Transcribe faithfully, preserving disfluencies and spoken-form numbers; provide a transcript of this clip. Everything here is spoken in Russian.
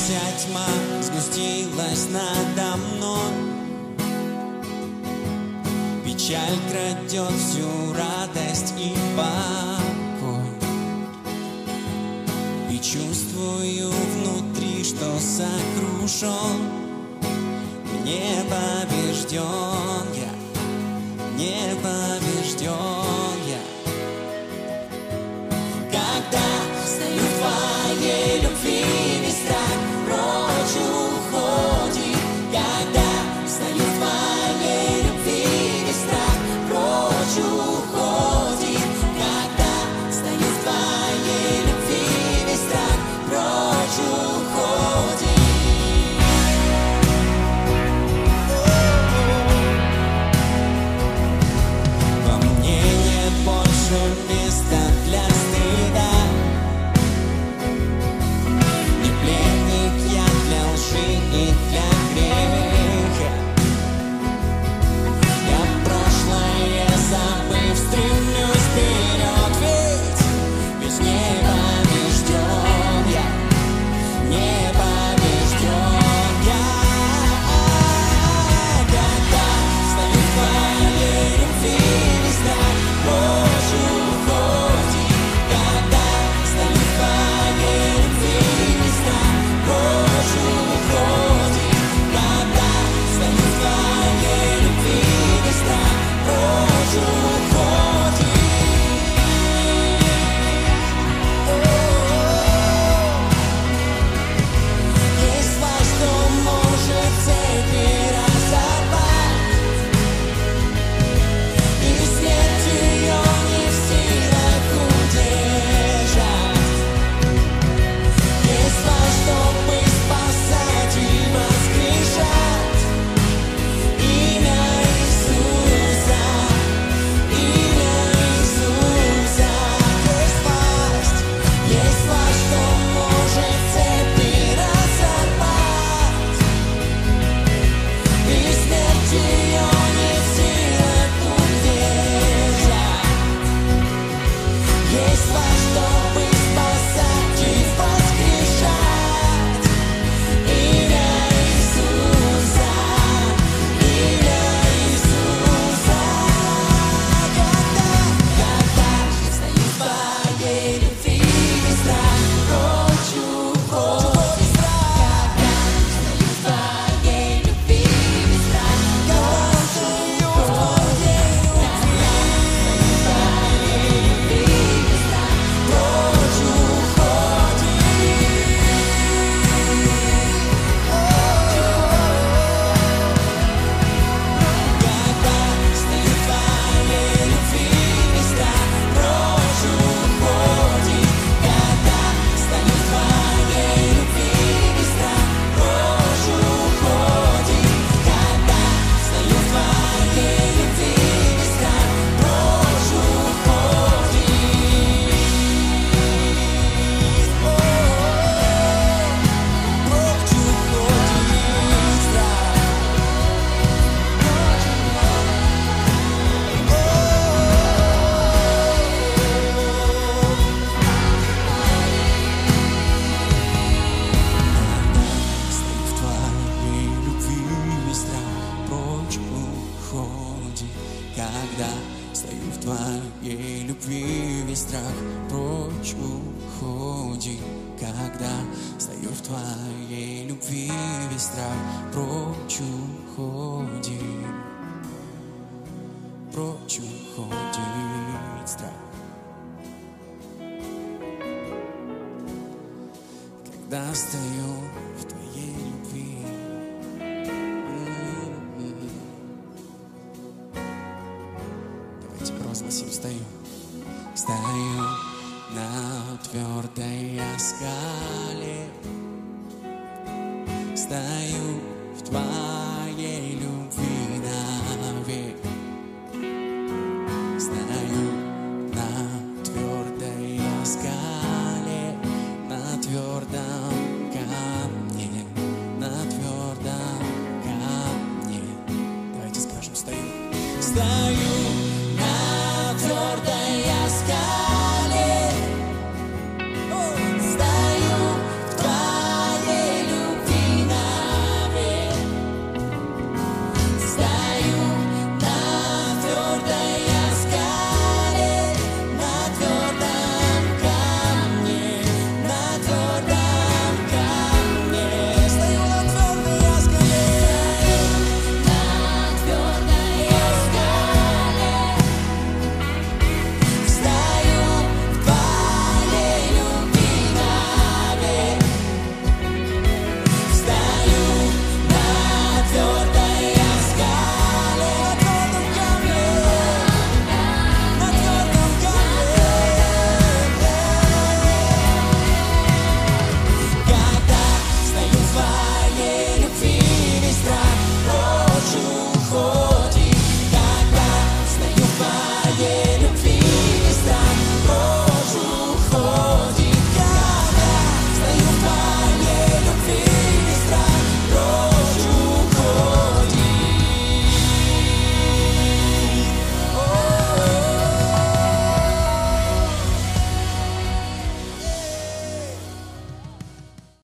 Вся тьма сгустилась надо мной, печаль крадет всю радость и покой. И чувствую внутри, что сокрушен, не побежден я, не побежден я. Когда стою в твоей любви, весь страх прочь уходит. Когда стою в твоей любви, весь страх прочь уходит. Когда стою в твоей любви, весь страх прочь уходит. Во мне нет больше места для стыда. Не пленник я для лжи и для греха. Я прошлое забыв, стремлюсь вперед, ведь ведь не побежден я, не побежден я. Когда стою в твоей любви, весь страх прочь уходит. Когда стою в твоей любви, весь страх прочь уходит. Когда стою в твоей любви, весь страх прочь уходит. Есть во что может цепи разорвать, и смерть ее не в силах удержать. Есть во что бы спасать и воскрешать. Имя Иисуса, имя Иисуса. Есть власть, есть во что может цепи разорвать, и смерть ее не в силах удержать. Есть во что бы спасать и воскрешать. Имя Иисуса, имя Иисуса. Когда, когда стою в твоей любви, весь страх прочь уходит. Когда стою в твоей любви, весь страх прочь уходит. Когда стою в твоей любви, весь страх прочь уходит. Когда стою в твоей любви, весь страх прочь уходит. Когда стою в твоей любви, весь страх прочь уходит. Когда стою в твоей любви, весь страх прочь уходит. Прочь уходит страх. Стою в твоей любви, весь страх прочь уходит. Когда стою в твоей любви, весь страх прочь уходит. Когда стою в твоей любви, весь страх прочь уходит. Прочь уходит страх. Когда стою в твоей любви. М-м-м. Давайте провозгласим: стою. Стою на твердой скале. Стою в твоей любви навек. Стою на твердой скале, на твердом камне, на твердом камне. Давайте скажем: стою. Стою